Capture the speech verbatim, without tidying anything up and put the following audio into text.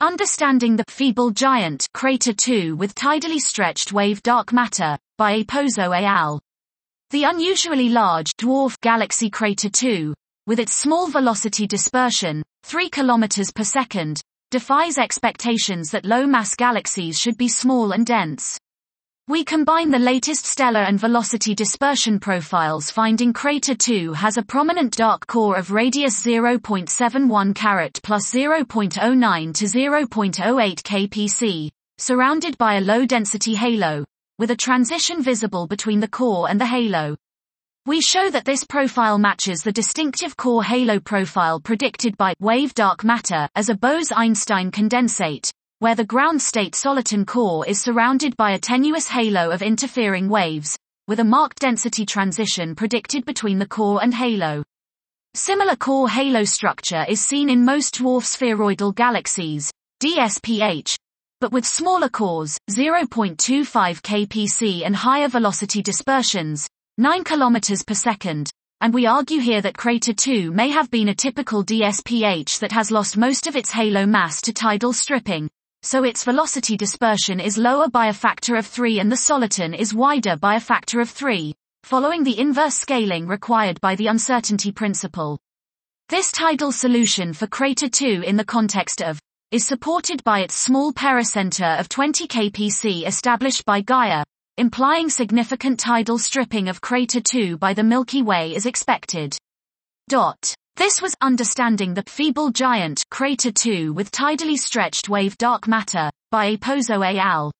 Understanding the Feeble Giant Crater two with Tidally Stretched Wave Dark Matter, by Pozzo et al. The unusually large dwarf galaxy Crater two, with its small velocity dispersion, three kilometers per second, defies expectations that low-mass galaxies should be small and dense. We combine the latest stellar and velocity dispersion profiles, finding Crater two has a prominent dark core of radius zero point seven one carat plus zero point zero nine to zero point zero eight kpc, surrounded by a low-density halo, with a transition visible between the core and the halo. We show that this profile matches the distinctive core halo profile predicted by wave dark matter as a Bose-Einstein condensate, where the ground state soliton core is surrounded by a tenuous halo of interfering waves, with a marked density transition predicted between the core and halo. Similar core halo structure is seen in most dwarf spheroidal galaxies, D S P H, but with smaller cores, zero point two five kpc and higher velocity dispersions, nine kilometers per second, and we argue here that Crater two may have been a typical D S P H that has lost most of its halo mass to tidal stripping, so its velocity dispersion is lower by a factor of three and the soliton is wider by a factor of three, following the inverse scaling required by the uncertainty principle. This tidal solution for Crater two in the context of is supported by its small pericenter of twenty kpc established by Gaia, implying significant tidal stripping of Crater two by the Milky Way is expected. Dot. This was Understanding the Feeble Giant Crater two with Tidally Stretched Wave Dark Matter, by Pozzo et al.